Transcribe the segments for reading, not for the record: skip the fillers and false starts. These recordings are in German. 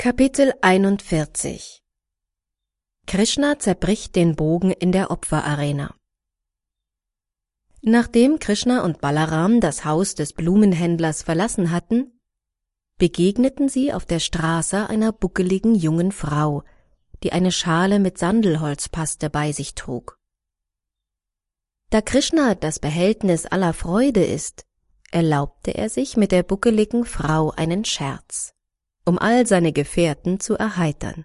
Kapitel 41. Krishna zerbricht den Bogen in der Opferarena. Nachdem Krishna und Balaram das Haus des Blumenhändlers verlassen hatten, begegneten sie auf der Straße einer buckeligen jungen Frau, die eine Schale mit Sandelholzpaste bei sich trug. Da Krishna das Behältnis aller Freude ist, erlaubte er sich mit der buckeligen Frau einen Scherz, um all seine Gefährten zu erheitern.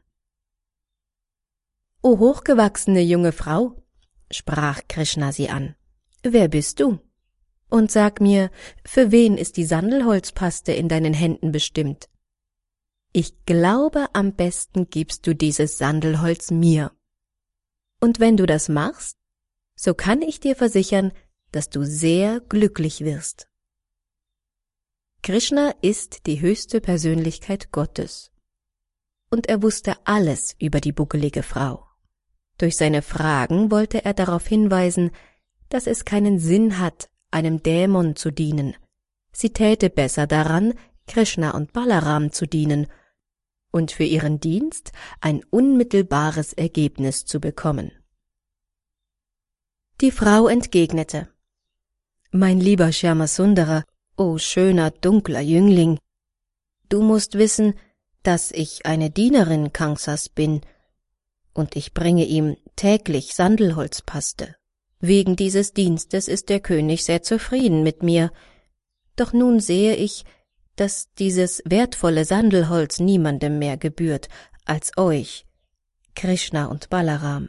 »O hochgewachsene junge Frau«, sprach Krishna sie an, »wer bist du? Und sag mir, für wen ist die Sandelholzpaste in deinen Händen bestimmt? Ich glaube, am besten gibst du dieses Sandelholz mir. Und wenn du das machst, so kann ich dir versichern, dass du sehr glücklich wirst.« Krishna ist die höchste Persönlichkeit Gottes. Und er wusste alles über die buckelige Frau. Durch seine Fragen wollte er darauf hinweisen, dass es keinen Sinn hat, einem Dämon zu dienen. Sie täte besser daran, Krishna und Balaram zu dienen und für ihren Dienst ein unmittelbares Ergebnis zu bekommen. Die Frau entgegnete: »Mein lieber Shyamasundara, o schöner, dunkler Jüngling, du musst wissen, dass ich eine Dienerin Kansas bin, und ich bringe ihm täglich Sandelholzpaste. Wegen dieses Dienstes ist der König sehr zufrieden mit mir, doch nun sehe ich, dass dieses wertvolle Sandelholz niemandem mehr gebührt als euch, Krishna und Balaram.«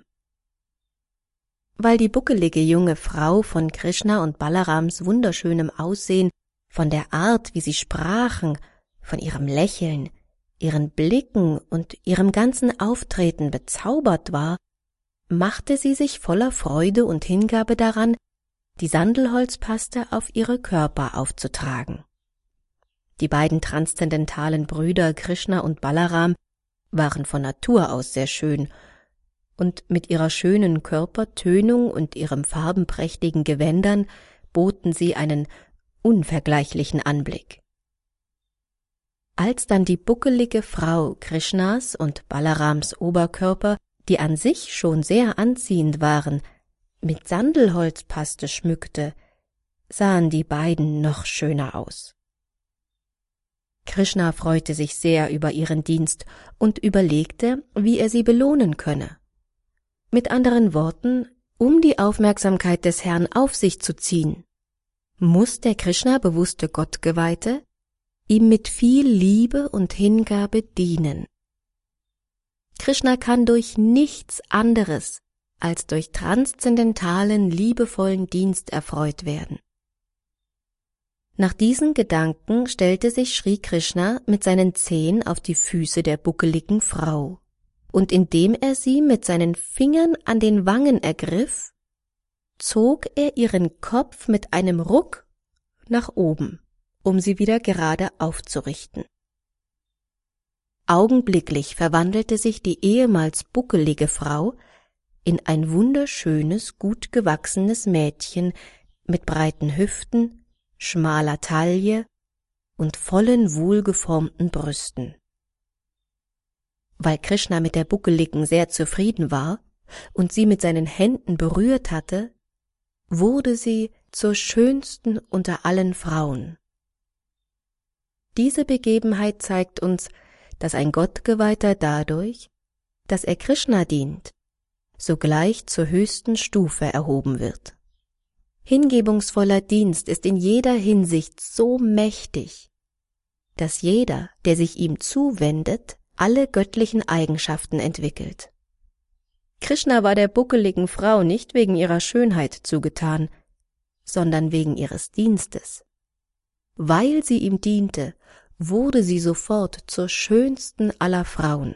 Weil die buckelige junge Frau von Krishna und Balarams wunderschönem Aussehen, von der Art, wie sie sprachen, von ihrem Lächeln, ihren Blicken und ihrem ganzen Auftreten bezaubert war, machte sie sich voller Freude und Hingabe daran, die Sandelholzpaste auf ihre Körper aufzutragen. Die beiden transzendentalen Brüder Krishna und Balaram waren von Natur aus sehr schön, und mit ihrer schönen Körpertönung und ihrem farbenprächtigen Gewändern boten sie einen unvergleichlichen Anblick. Als dann die buckelige Frau Krishnas und Balarams Oberkörper, die an sich schon sehr anziehend waren, mit Sandelholzpaste schmückte, sahen die beiden noch schöner aus. Krishna freute sich sehr über ihren Dienst und überlegte, wie er sie belohnen könne. Mit anderen Worten, um die Aufmerksamkeit des Herrn auf sich zu ziehen, muss der Krishna-bewusste Gottgeweihte ihm mit viel Liebe und Hingabe dienen. Krishna kann durch nichts anderes als durch transzendentalen, liebevollen Dienst erfreut werden. Nach diesen Gedanken stellte sich Sri Krishna mit seinen Zehen auf die Füße der buckeligen Frau, und indem er sie mit seinen Fingern an den Wangen ergriff, zog er ihren Kopf mit einem Ruck nach oben, um sie wieder gerade aufzurichten. Augenblicklich verwandelte sich die ehemals buckelige Frau in ein wunderschönes, gut gewachsenes Mädchen mit breiten Hüften, schmaler Taille und vollen, wohlgeformten Brüsten. Weil Krishna mit der Buckeligen sehr zufrieden war und sie mit seinen Händen berührt hatte, wurde sie zur schönsten unter allen Frauen. Diese Begebenheit zeigt uns, dass ein Gottgeweihter dadurch, dass er Krishna dient, sogleich zur höchsten Stufe erhoben wird. Hingebungsvoller Dienst ist in jeder Hinsicht so mächtig, dass jeder, der sich ihm zuwendet, alle göttlichen Eigenschaften entwickelt. Krishna war der buckeligen Frau nicht wegen ihrer Schönheit zugetan, sondern wegen ihres Dienstes. Weil sie ihm diente, wurde sie sofort zur schönsten aller Frauen.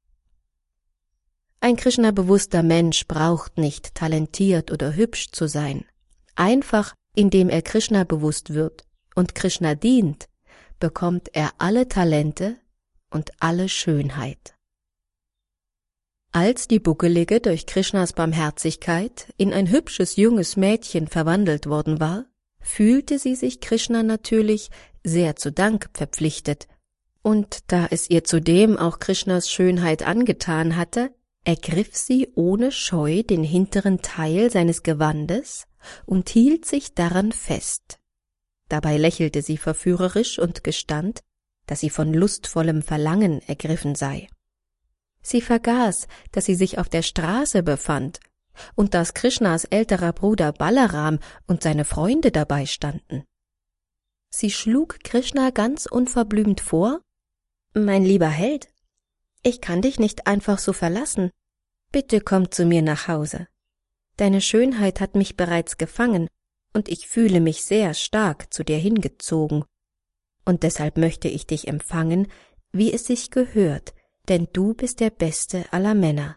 Ein Krishna-bewusster Mensch braucht nicht talentiert oder hübsch zu sein. Einfach, indem er Krishna bewusst wird und Krishna dient, bekommt er alle Talente und alle Schönheit. Als die Buckelige durch Krishnas Barmherzigkeit in ein hübsches junges Mädchen verwandelt worden war, fühlte sie sich Krishna natürlich sehr zu Dank verpflichtet Und da es ihr zudem auch Krishnas Schönheit angetan hatte, ergriff sie ohne Scheu den hinteren Teil seines Gewandes und hielt sich daran fest. Dabei lächelte sie verführerisch und gestand, dass sie von lustvollem Verlangen ergriffen sei. Sie vergaß, dass sie sich auf der Straße befand und dass Krishnas älterer Bruder Balaram und seine Freunde dabei standen. Sie schlug Krishna ganz unverblümt vor: »Mein lieber Held, ich kann dich nicht einfach so verlassen. Bitte komm zu mir nach Hause. Deine Schönheit hat mich bereits gefangen, und ich fühle mich sehr stark zu dir hingezogen. Und deshalb möchte ich dich empfangen, wie es sich gehört, denn du bist der beste aller Männer.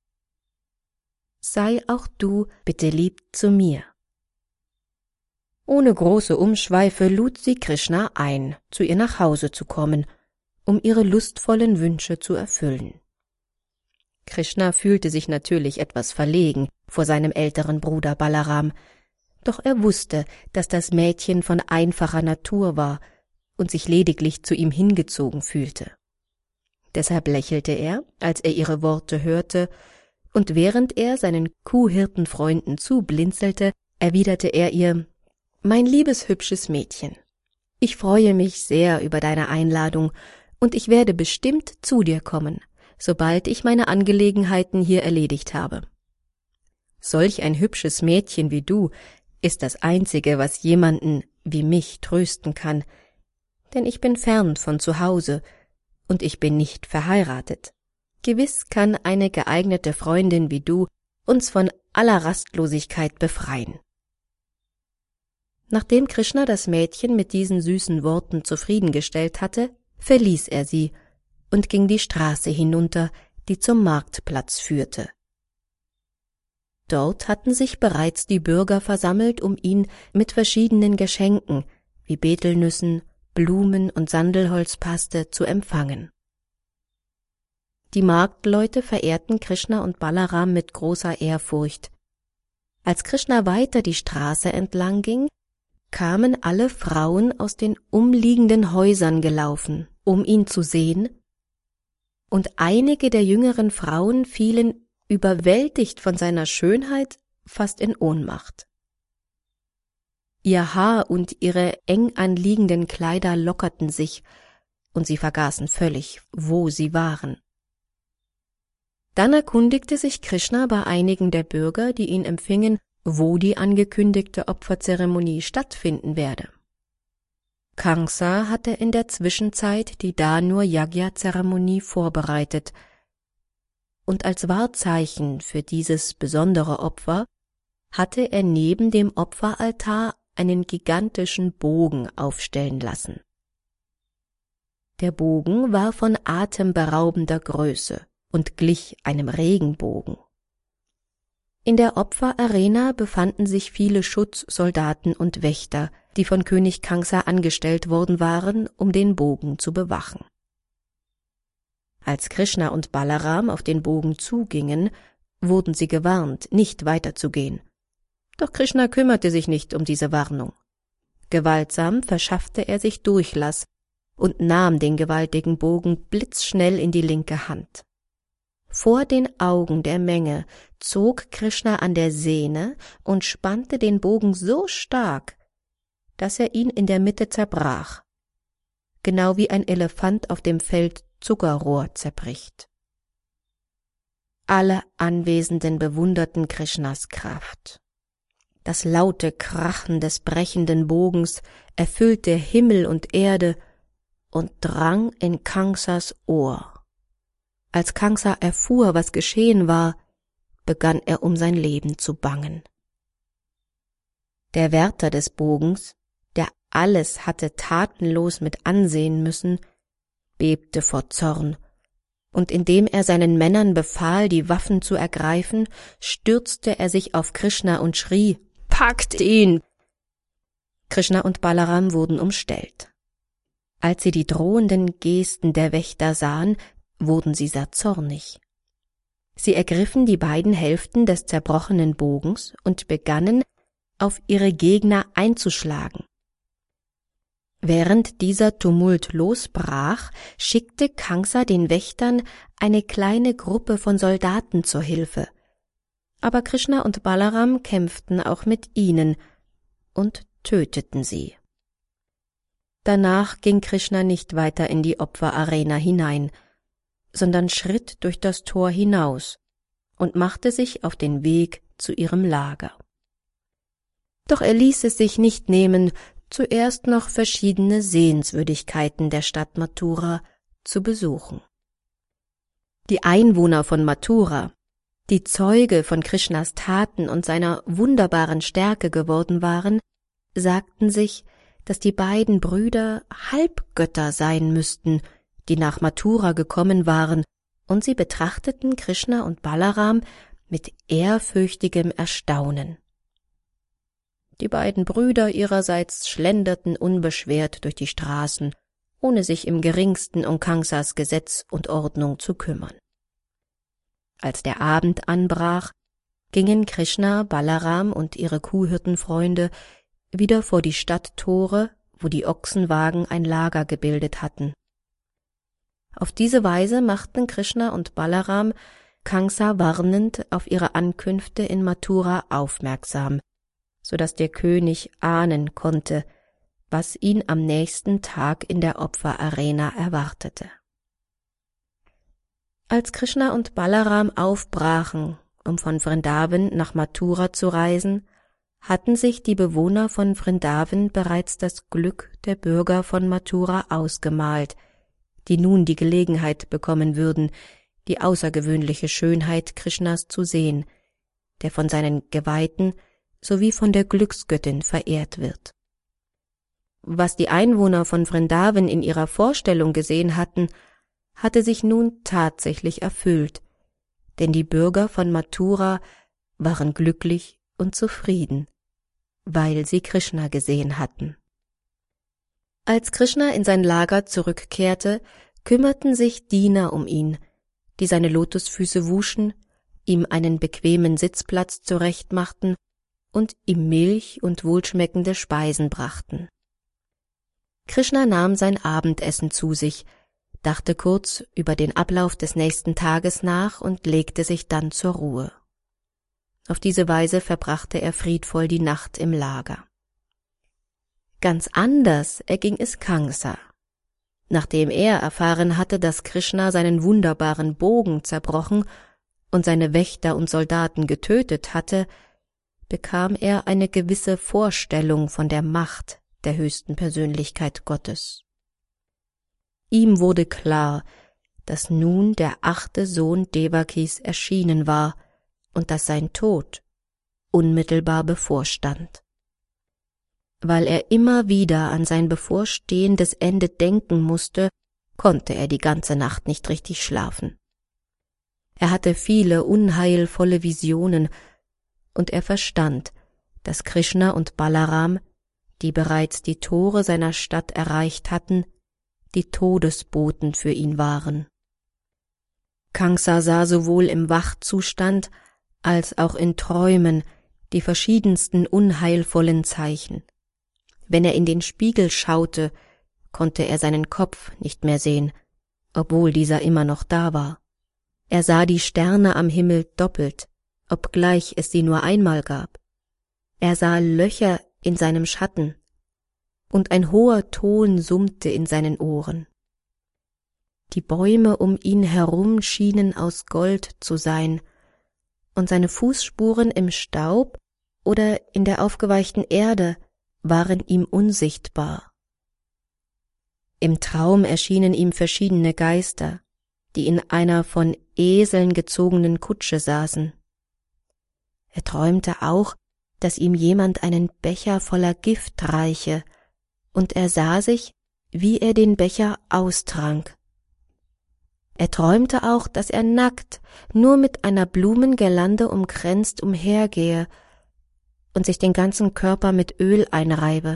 Sei auch du bitte lieb zu mir.« Ohne große Umschweife lud sie Krishna ein, zu ihr nach Hause zu kommen, um ihre lustvollen Wünsche zu erfüllen. Krishna fühlte sich natürlich etwas verlegen vor seinem älteren Bruder Balaram, doch er wusste, dass das Mädchen von einfacher Natur war und sich lediglich zu ihm hingezogen fühlte. Deshalb lächelte er, als er ihre Worte hörte, und während er seinen Kuhhirtenfreunden zublinzelte, erwiderte er ihr: »Mein liebes, hübsches Mädchen, ich freue mich sehr über deine Einladung, und ich werde bestimmt zu dir kommen, sobald ich meine Angelegenheiten hier erledigt habe. Solch ein hübsches Mädchen wie du ist das Einzige, was jemanden wie mich trösten kann, denn ich bin fern von zu Hause und ich bin nicht verheiratet. Gewiss kann eine geeignete Freundin wie du uns von aller Rastlosigkeit befreien.« Nachdem Krishna das Mädchen mit diesen süßen Worten zufriedengestellt hatte, verließ er sie und ging die Straße hinunter, die zum Marktplatz führte. Dort hatten sich bereits die Bürger versammelt, um ihn mit verschiedenen Geschenken wie Betelnüssen, Blumen und Sandelholzpaste zu empfangen. Die Marktleute verehrten Krishna und Balaram mit großer Ehrfurcht. Als Krishna weiter die Straße entlang ging, kamen alle Frauen aus den umliegenden Häusern gelaufen, um ihn zu sehen, und einige der jüngeren Frauen fielen, überwältigt von seiner Schönheit, fast in Ohnmacht. Ihr Haar und ihre eng anliegenden Kleider lockerten sich, und sie vergaßen völlig, wo sie waren. Dann erkundigte sich Krishna bei einigen der Bürger, die ihn empfingen, wo die angekündigte Opferzeremonie stattfinden werde. Kamsa hatte in der Zwischenzeit die Dhanur-Yagya-Zeremonie vorbereitet, und als Wahrzeichen für dieses besondere Opfer hatte er neben dem Opferaltar einen gigantischen Bogen aufstellen lassen. Der Bogen war von atemberaubender Größe und glich einem Regenbogen. In der Opferarena befanden sich viele Schutzsoldaten und Wächter, die von König Kamsa angestellt worden waren, um den Bogen zu bewachen. Als Krishna und Balaram auf den Bogen zugingen, wurden sie gewarnt, nicht weiterzugehen. Doch Krishna kümmerte sich nicht um diese Warnung. Gewaltsam verschaffte er sich Durchlass und nahm den gewaltigen Bogen blitzschnell in die linke Hand. Vor den Augen der Menge zog Krishna an der Sehne und spannte den Bogen so stark, dass er ihn in der Mitte zerbrach, genau wie ein Elefant auf dem Feld Zuckerrohr zerbricht. Alle Anwesenden bewunderten Krishnas Kraft. Das laute Krachen des brechenden Bogens erfüllte Himmel und Erde und drang in Kamsas Ohr. Als Kamsa erfuhr, was geschehen war, begann er um sein Leben zu bangen. Der Wärter des Bogens, der alles hatte tatenlos mit ansehen müssen, bebte vor Zorn, und indem er seinen Männern befahl, die Waffen zu ergreifen, stürzte er sich auf Krishna und schrie: »Packt ihn!« Krishna und Balaram wurden umstellt. Als sie die drohenden Gesten der Wächter sahen, wurden sie sehr zornig. Sie ergriffen die beiden Hälften des zerbrochenen Bogens und begannen, auf ihre Gegner einzuschlagen. Während dieser Tumult losbrach, schickte Kamsa den Wächtern eine kleine Gruppe von Soldaten zur Hilfe. Aber Krishna und Balaram kämpften auch mit ihnen und töteten sie. Danach ging Krishna nicht weiter in die Opferarena hinein, sondern schritt durch das Tor hinaus und machte sich auf den Weg zu ihrem Lager. Doch er ließ es sich nicht nehmen, zuerst noch verschiedene Sehenswürdigkeiten der Stadt Mathura zu besuchen. Die Einwohner von Mathura, die Zeuge von Krishnas Taten und seiner wunderbaren Stärke geworden waren, sagten sich, dass die beiden Brüder Halbgötter sein müssten, die nach Mathura gekommen waren, und sie betrachteten Krishna und Balaram mit ehrfürchtigem Erstaunen. Die beiden Brüder ihrerseits schlenderten unbeschwert durch die Straßen, ohne sich im geringsten um Kamsas Gesetz und Ordnung zu kümmern. Als der Abend anbrach, gingen Krishna, Balaram und ihre Kuhhirtenfreunde wieder vor die Stadttore, wo die Ochsenwagen ein Lager gebildet hatten. Auf diese Weise machten Krishna und Balaram Kamsa warnend auf ihre Ankünfte in Mathura aufmerksam, so dass der König ahnen konnte, was ihn am nächsten Tag in der Opferarena erwartete. Als Krishna und Balaram aufbrachen, um von Vrindavan nach Mathura zu reisen, hatten sich die Bewohner von Vrindavan bereits das Glück der Bürger von Mathura ausgemalt, die nun die Gelegenheit bekommen würden, die außergewöhnliche Schönheit Krishnas zu sehen, der von seinen Geweihten sowie von der Glücksgöttin verehrt wird. Was die Einwohner von Vrindavan in ihrer Vorstellung gesehen hatten, hatte sich nun tatsächlich erfüllt, denn die Bürger von Mathura waren glücklich und zufrieden, weil sie Krishna gesehen hatten. Als Krishna in sein Lager zurückkehrte, kümmerten sich Diener um ihn, die seine Lotusfüße wuschen, ihm einen bequemen Sitzplatz zurechtmachten und ihm Milch und wohlschmeckende Speisen brachten. Krishna nahm sein Abendessen zu sich, dachte kurz über den Ablauf des nächsten Tages nach und legte sich dann zur Ruhe. Auf diese Weise verbrachte er friedvoll die Nacht im Lager. Ganz anders erging es Kamsa. Nachdem er erfahren hatte, dass Krishna seinen wunderbaren Bogen zerbrochen und seine Wächter und Soldaten getötet hatte, bekam er eine gewisse Vorstellung von der Macht der höchsten Persönlichkeit Gottes. Ihm wurde klar, dass nun der 8. Sohn Devakis erschienen war und dass sein Tod unmittelbar bevorstand. Weil er immer wieder an sein bevorstehendes Ende denken musste, konnte er die ganze Nacht nicht richtig schlafen. Er hatte viele unheilvolle Visionen, und er verstand, dass Krishna und Balaram, die bereits die Tore seiner Stadt erreicht hatten, die Todesboten für ihn waren. Kamsa sah sowohl im Wachzustand als auch in Träumen die verschiedensten unheilvollen Zeichen. Wenn er in den Spiegel schaute, konnte er seinen Kopf nicht mehr sehen, obwohl dieser immer noch da war. Er sah die Sterne am Himmel doppelt, obgleich es sie nur einmal gab. Er sah Löcher in seinem Schatten, und ein hoher Ton summte in seinen Ohren. Die Bäume um ihn herum schienen aus Gold zu sein, und seine Fußspuren im Staub oder in der aufgeweichten Erde waren ihm unsichtbar. Im Traum erschienen ihm verschiedene Geister, die in einer von Eseln gezogenen Kutsche saßen. Er träumte auch, dass ihm jemand einen Becher voller Gift reiche, und er sah sich, wie er den Becher austrank. Er träumte auch, dass er nackt, nur mit einer Blumengirlande umkränzt umhergehe und sich den ganzen Körper mit Öl einreibe.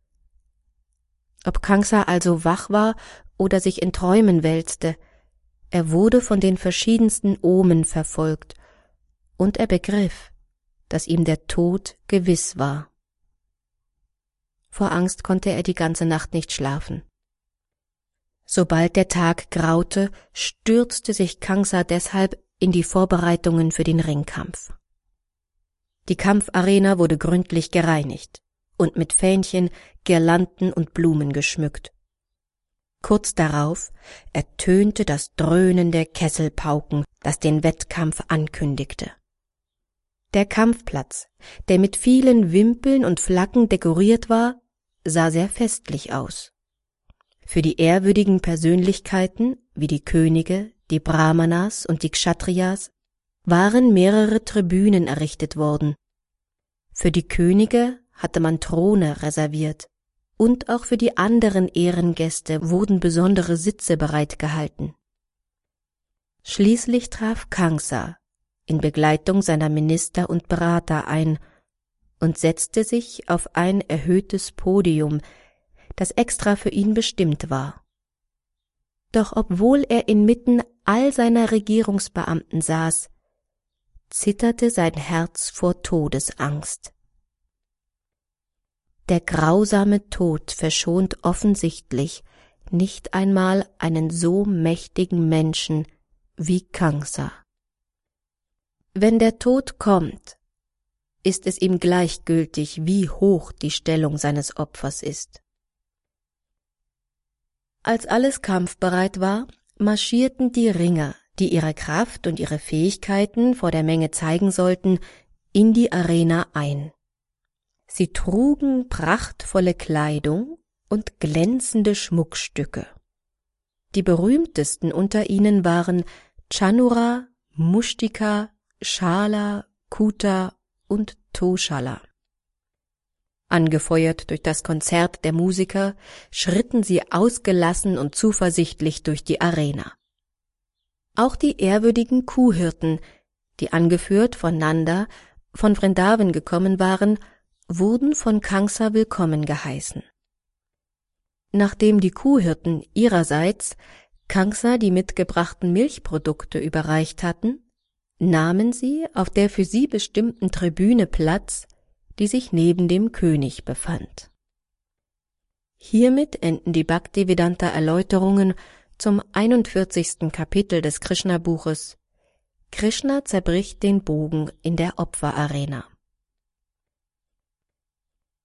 Ob Kamsa also wach war oder sich in Träumen wälzte, er wurde von den verschiedensten Omen verfolgt, und er begriff, dass ihm der Tod gewiss war. Vor Angst konnte er die ganze Nacht nicht schlafen. Sobald der Tag graute, stürzte sich Kangsa deshalb in die Vorbereitungen für den Ringkampf. Die Kampfarena wurde gründlich gereinigt und mit Fähnchen, Girlanden und Blumen geschmückt. Kurz darauf ertönte das Dröhnen der Kesselpauken, das den Wettkampf ankündigte. Der Kampfplatz, der mit vielen Wimpeln und Flaggen dekoriert war, sah sehr festlich aus. Für die ehrwürdigen Persönlichkeiten, wie die Könige, die Brahmanas und die Kshatriyas, waren mehrere Tribünen errichtet worden. Für die Könige hatte man Throne reserviert, und auch für die anderen Ehrengäste wurden besondere Sitze bereitgehalten. Schließlich traf Kangsa in Begleitung seiner Minister und Berater ein und setzte sich auf ein erhöhtes Podium, das extra für ihn bestimmt war. Doch obwohl er inmitten all seiner Regierungsbeamten saß, zitterte sein Herz vor Todesangst. Der grausame Tod verschont offensichtlich nicht einmal einen so mächtigen Menschen wie Kangsa. Wenn der Tod kommt, ist es ihm gleichgültig, wie hoch die Stellung seines Opfers ist. Als alles kampfbereit war, marschierten die Ringer, die ihre Kraft und ihre Fähigkeiten vor der Menge zeigen sollten, in die Arena ein. Sie trugen prachtvolle Kleidung und glänzende Schmuckstücke. Die berühmtesten unter ihnen waren Chanura, Mushtika, Shala, Kuta und Toshala. Angefeuert durch das Konzert der Musiker, schritten sie ausgelassen und zuversichtlich durch die Arena. Auch die ehrwürdigen Kuhhirten, die angeführt von Nanda von Vrindavan gekommen waren, wurden von Kangsa willkommen geheißen. Nachdem die Kuhhirten ihrerseits Kangsa die mitgebrachten Milchprodukte überreicht hatten, nahmen sie auf der für sie bestimmten Tribüne Platz, die sich neben dem König befand. Hiermit enden die Bhaktivedanta-Erläuterungen zum 41. Kapitel des Krishna-Buches. Krishna zerbricht den Bogen in der Opferarena.